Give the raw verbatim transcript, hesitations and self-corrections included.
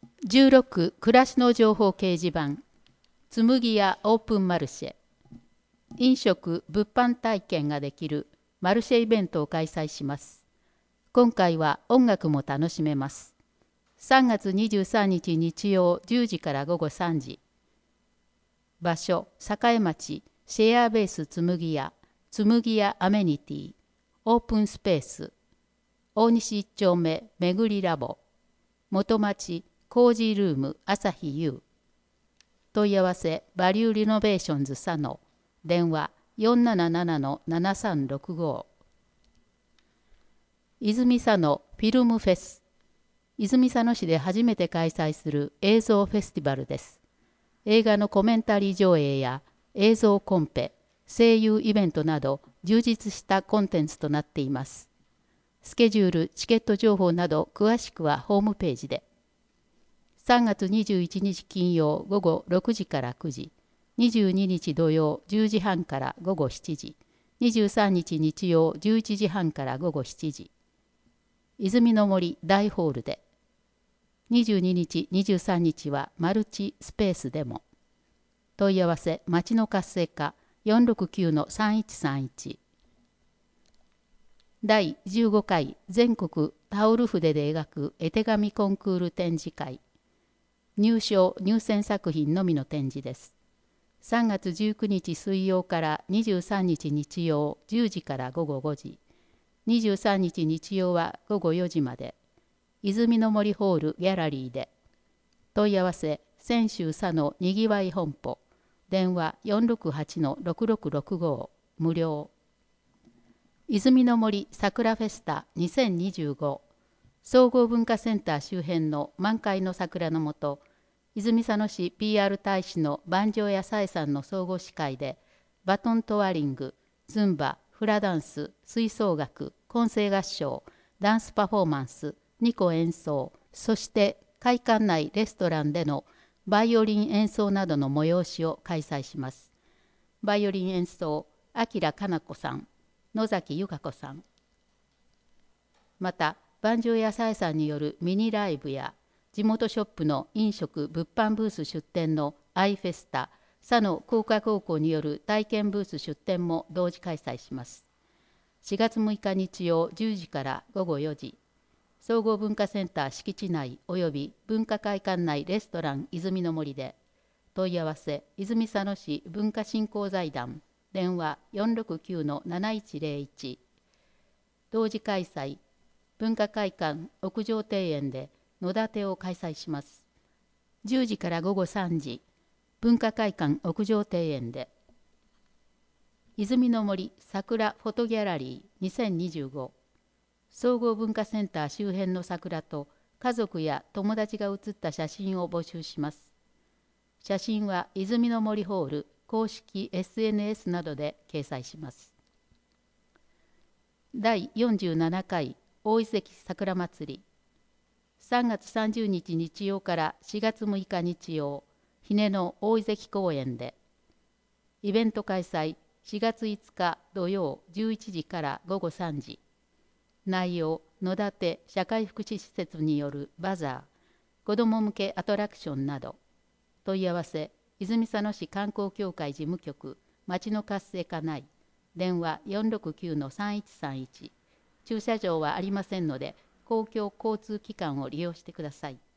じゅうろく暮らしの情報掲示板紬屋オープンマルシェ飲食・物販体験ができるマルシェイベントを開催します。今回は音楽も楽しめます。さんがつにじゅうさんにち日曜じゅうじから午後さんじ。場所栄町シェアベース紬屋紬屋アメニティオープンスペース大西一丁目めぐりラボ元町コージールーム朝日優問い合わせバリューリノベーションズ佐野電話 よんななななのななさんろくご 泉佐野フィルムフェス泉佐野市で初めて開催する映像フェスティバルです。映画のコメンタリー上映や映像コンペ、声優イベントなど充実したコンテンツとなっています。スケジュール、チケット情報など詳しくはホームページで。さんがつにじゅういちにち金曜午後ろくじからくじ、にじゅうににち土曜じゅうじはんから午後しちじ、にじゅうさんにち日曜じゅういちじはんから午後しちじ、泉の森大ホールで、にじゅうににち、にじゅうさんにちはマルチスペースでも。問い合わせ町の活性化 よんろくきゅうのさんいちさんいち。だいじゅうごかい全国タオル筆で描く絵手紙コンクール展示会。入賞・入選作品のみの展示です。さんがつじゅうくにち水曜からにじゅうさんにち日曜じゅうじから午後ごじ、にじゅうさんにち日曜は午後よじまで、泉の森ホールギャラリーで。問い合わせ泉州佐野にぎわい本舗電話 よんろくはちのろくろくろくご 無料。泉の森桜フェスタにせんにじゅうご総合文化センター周辺の満開の桜の下、泉佐野市 ピーアール 大使の万丈屋さえさんの総合司会で、バトントワリング、ズンバ、フラダンス、吹奏楽、混声合唱、ダンスパフォーマンス、にこ演奏、そして会館内レストランでのバイオリン演奏などの催しを開催します。バイオリン演奏、明かな子さん、野崎由香子さん。また、万丈屋さえさんによるミニライブや、地元ショップの飲食・物販ブース出店のアイフェスタ、佐野工科高校による体験ブース出店も同時開催します。しがつむいか日曜じゅうじから午後よじ、総合文化センター敷地内及び文化会館内レストラン泉の森で。問い合わせ泉佐野市文化振興財団電話 よんろくきゅうのなないちぜろいち。同時開催文化会館屋上庭園で野立てを開催します。じゅうじから午後さんじ、文化会館屋上庭園で。泉の森桜フォトギャラリーにせんにじゅうご総合文化センター周辺の桜と家族や友達が写った写真を募集します。写真は泉の森ホール公式 エスエヌエス などで掲載します。だいよんじゅうななかい大井関桜まつりさんがつさんじゅうにち日曜からしがつむいか日曜、日根の大井関公園で。イベント開催しがついつか土曜じゅういちじから午後さんじ。内容野立社会福祉施設によるバザー、子ども向けアトラクションなど。問い合わせ泉佐野市観光協会事務局町の活性化内電話 よんろくきゅうのさんいちさんいち。駐車場はありませんので公共交通機関を利用してください。